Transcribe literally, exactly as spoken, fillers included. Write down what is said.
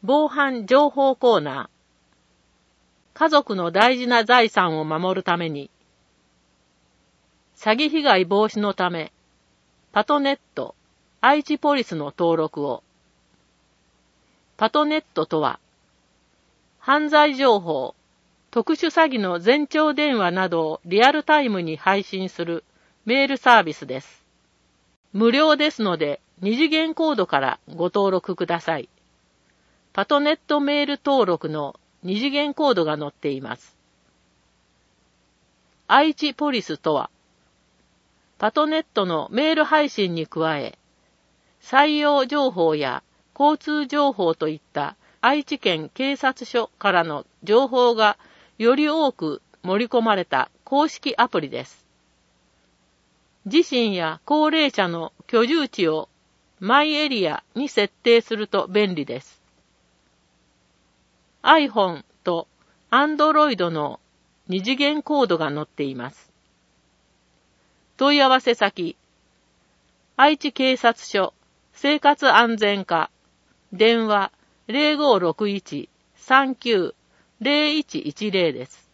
防犯情報コーナー。家族の大事な財産を守るために。詐欺被害防止のため、パトネット、愛知ポリスの登録を。パトネットとは、犯罪情報、特殊詐欺の前兆電話などをリアルタイムに配信するメールサービスです。無料ですので、二次元コードからご登録ください。パトネットメール登録の二次元コードが載っています。愛知ポリスとは、パトネットのメール配信に加え、採用情報や交通情報といった愛知県警察署からの情報がより多く盛り込まれた公式アプリです。自身や高齢者の居住地をマイエリアに設定すると便利です。iPhone と Android の二次元コードが載っています。問い合わせ先、愛知警察署生活安全課、電話 ゼロごろくいち さんきゅう ゼロいちいちゼロです。